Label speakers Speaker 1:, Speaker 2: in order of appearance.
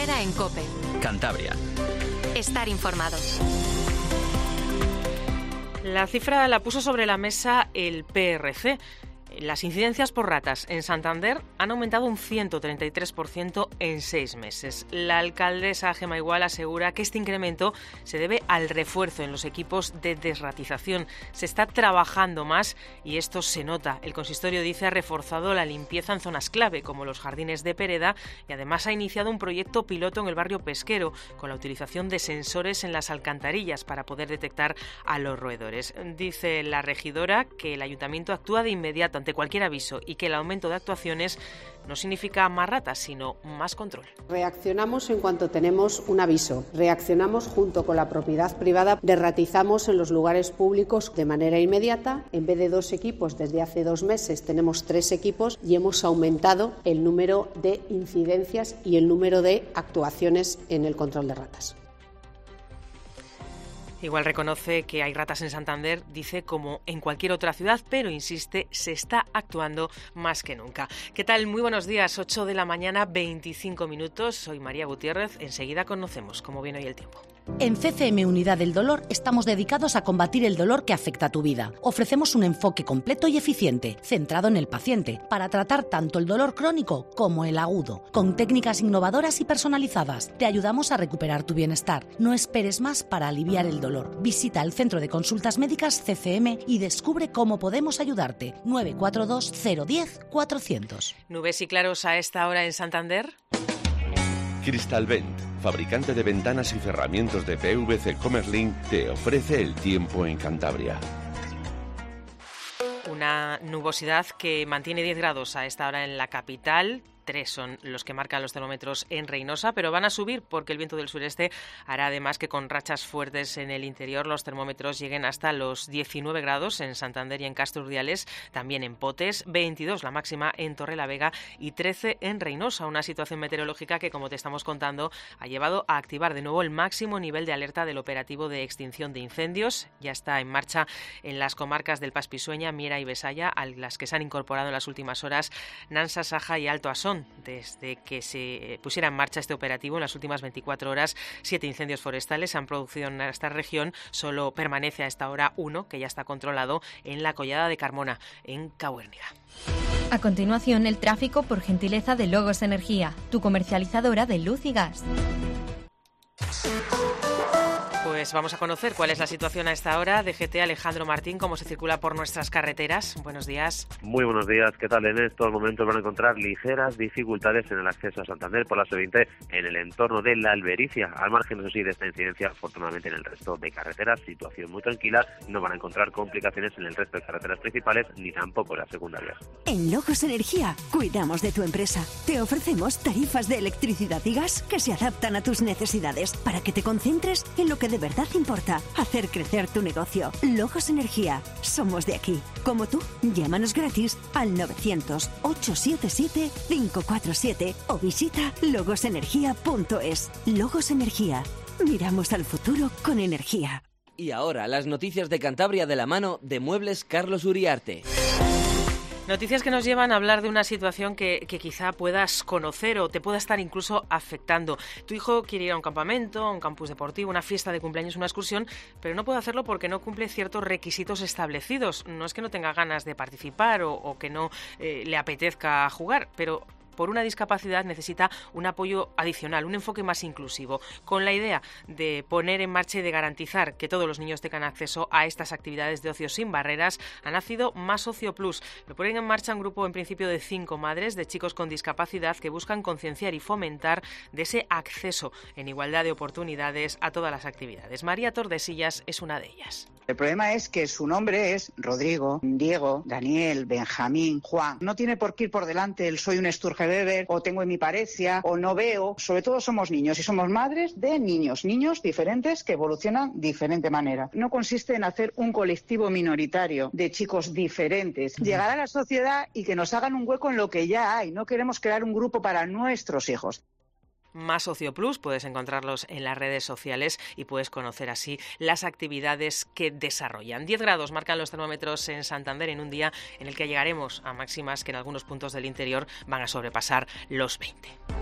Speaker 1: Herrera en COPE.
Speaker 2: Cantabria.
Speaker 1: Estar informado.
Speaker 3: La cifra la puso sobre la mesa el PRC. Las incidencias por ratas en Santander han aumentado un 133% en 6 meses. La alcaldesa Gemma Igual asegura que este incremento se debe al refuerzo en los equipos de desratización. Se está trabajando más y esto se nota. El consistorio dice ha reforzado la limpieza en zonas clave como los jardines de Pereda y además ha iniciado un proyecto piloto en el barrio pesquero con la utilización de sensores en las alcantarillas para poder detectar a los roedores. Dice la regidora que el ayuntamiento actúa de inmediato ante cualquier aviso y que el aumento de actuaciones no significa más ratas, sino más control.
Speaker 4: Reaccionamos en cuanto tenemos un aviso. Reaccionamos junto con la propiedad privada. Derratizamos en los lugares públicos de manera inmediata. En vez de 2 equipos, desde hace 2 meses tenemos 3 equipos y hemos aumentado el número de incidencias y el número de actuaciones en el control de ratas.
Speaker 3: Igual reconoce que hay ratas en Santander, dice, como en cualquier otra ciudad, pero insiste, se está actuando más que nunca. ¿Qué tal? Muy buenos días, 8 de la mañana, 25 minutos. Soy María Gutiérrez. Enseguida conocemos cómo viene hoy el tiempo.
Speaker 5: En CCM Unidad del Dolor estamos dedicados a combatir el dolor que afecta a tu vida. Ofrecemos un enfoque completo y eficiente, centrado en el paciente, para tratar tanto el dolor crónico como el agudo. Con técnicas innovadoras y personalizadas, te ayudamos a recuperar tu bienestar. No esperes más para aliviar el dolor. Visita el Centro de Consultas Médicas CCM y descubre cómo podemos ayudarte. 942 010 400.
Speaker 3: Nubes y claros a esta hora en Santander.
Speaker 6: Cristalvent, fabricante de ventanas y cerramientos de PVC Comerlin, te ofrece el tiempo en Cantabria.
Speaker 3: Una nubosidad que mantiene 10 grados a esta hora en la capital. 3 son los que marcan los termómetros en Reinosa, pero van a subir porque el viento del sureste hará además que con rachas fuertes en el interior los termómetros lleguen hasta los 19 grados en Santander y en Castro Urdiales, también en Potes, 22 la máxima en Torrelavega y 13 en Reinosa, una situación meteorológica que, como te estamos contando, ha llevado a activar de nuevo el máximo nivel de alerta del operativo de extinción de incendios. Ya está en marcha en las comarcas del Paspisueña, Miera y Besaya, a las que se han incorporado en las últimas horas Nansa, Saja y Alto Asón. Desde que se pusiera en marcha este operativo, en las últimas 24 horas, 7 incendios forestales se han producido en esta región. Solo permanece a esta hora 1, que ya está controlado, en la Collada de Carmona, en Cahuérniga.
Speaker 7: A continuación, el tráfico por gentileza de Logos Energía, tu comercializadora de luz y gas.
Speaker 3: Pues vamos a conocer cuál es la situación a esta hora. DGT Alejandro Martín, cómo se circula por nuestras carreteras. Buenos días.
Speaker 8: Muy buenos días. ¿Qué tal? En estos momentos van a encontrar ligeras dificultades en el acceso a Santander por la S20 en el entorno de La Albericia. Al margen, eso sí, de esta incidencia, afortunadamente en el resto de carreteras, situación muy tranquila. No van a encontrar complicaciones en el resto de carreteras principales ni tampoco en las secundarias.
Speaker 9: En Logos Energía cuidamos de tu empresa. Te ofrecemos tarifas de electricidad y gas que se adaptan a tus necesidades para que te concentres en lo que de verdad importa, hacer crecer tu negocio. Logos Energía, somos de aquí. Como tú, llámanos gratis al 900-877-547 o visita logosenergia.es. Logos Energía, miramos al futuro con energía.
Speaker 10: Y ahora las noticias de Cantabria de la mano de Muebles Carlos Uriarte.
Speaker 3: Noticias que nos llevan a hablar de una situación que quizá puedas conocer o te pueda estar incluso afectando. Tu hijo quiere ir a un campamento, a un campus deportivo, una fiesta de cumpleaños, una excursión, pero no puede hacerlo porque no cumple ciertos requisitos establecidos. No es que no tenga ganas de participar o que no le apetezca jugar, pero por una discapacidad necesita un apoyo adicional, un enfoque más inclusivo, con la idea de poner en marcha y de garantizar que todos los niños tengan acceso a estas actividades de ocio sin barreras. Ha nacido Más Ocio Plus. Lo ponen en marcha un grupo en principio de 5 madres de chicos con discapacidad que buscan concienciar y fomentar de ese acceso en igualdad de oportunidades a todas las actividades. María Tordesillas es una de ellas.
Speaker 11: El problema es que su nombre es Rodrigo, Diego, Daniel, Benjamín, Juan. No tiene por qué ir por delante el soy un Sturgebeber o tengo hemiparesia o no veo. Sobre todo somos niños y somos madres de niños diferentes que evolucionan de diferente manera. No consiste en hacer un colectivo minoritario de chicos diferentes. Llegar a la sociedad y que nos hagan un hueco en lo que ya hay. No queremos crear un grupo para nuestros hijos.
Speaker 3: Más Ocio Plus, puedes encontrarlos en las redes sociales y puedes conocer así las actividades que desarrollan. 10 grados marcan los termómetros en Santander en un día en el que llegaremos a máximas que en algunos puntos del interior van a sobrepasar los 20.